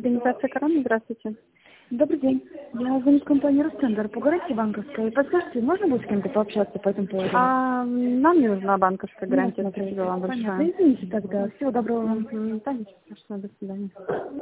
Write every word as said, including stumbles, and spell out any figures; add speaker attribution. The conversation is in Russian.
Speaker 1: Организация «Корона», здравствуйте.
Speaker 2: Добрый день. Я звоню в компанию «Ростендер» по гарантии банковской. Подскажите, можно будет с кем-то пообщаться по этому поводу?
Speaker 1: А, нам не нужна банковская гарантия,
Speaker 2: Нет,
Speaker 1: спасибо вам
Speaker 2: понятно.
Speaker 1: большое.
Speaker 2: Извините тогда. Всего доброго вам.
Speaker 1: Мгм. Да, ничего страшного, до свидания.